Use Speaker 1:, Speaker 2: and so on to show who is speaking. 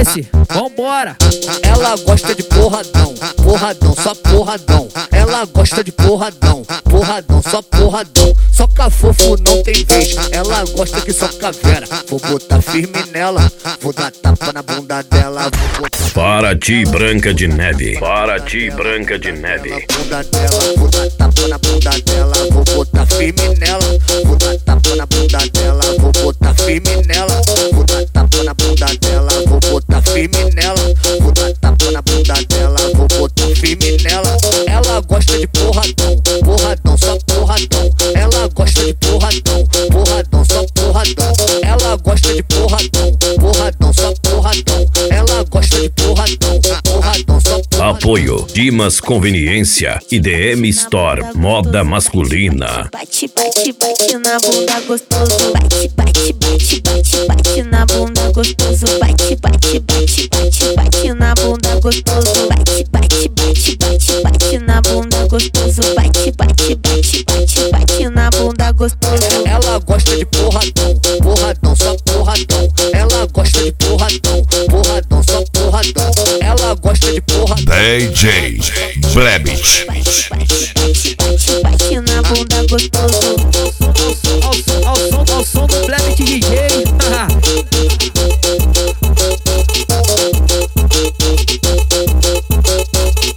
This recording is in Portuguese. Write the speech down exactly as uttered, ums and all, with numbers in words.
Speaker 1: desce, vambora.
Speaker 2: Ela gosta de porradão, porradão, só porradão. Ela gosta de porradão, porradão, só porradão. Soca fofo não tem vez, ela gosta que soca vera. Vou botar firme nela, vou dar tapa na bunda dela. Vou botar
Speaker 3: Para ti, Branca de Neve. Para ti, Branca de Neve.
Speaker 2: na bunda dela, vou dar tapa na bunda dela. Vou botar firme nela, vou dar tapa na bunda dela. Vou botar firme nela, vou dar tapa na bunda dela. Vou botar firme nela, vou dar tapa na bunda dela. Vou botar firme nela. Ela gosta de porradão, porradão, só porradão. Ela gosta de porradão, porradão, só porradão. Ela gosta de porradão, porradão, só porradão. Ela gosta de porradão, porradão, só porradão.
Speaker 3: Apoio Dimas Conveniência e D M Store Moda Masculina.
Speaker 4: Bate, bate, bate na bunda gostoso. Bate, bate, bate, bate, bate na bunda gostoso. Bate, bate, bate, bate, bate na bunda gostoso. Bate, bate, bate, bate, bate na bunda gostoso. Bate, bate, bate, bate, bate na bunda gostoso.
Speaker 2: Ela gosta de porradão, porradão, só porradão. Ela gosta de porradão, porradão, só porradão. Ela gosta de porradão.
Speaker 5: D J Blebit.
Speaker 4: Bate, bate, bate, bate, bate na bunda gostoso.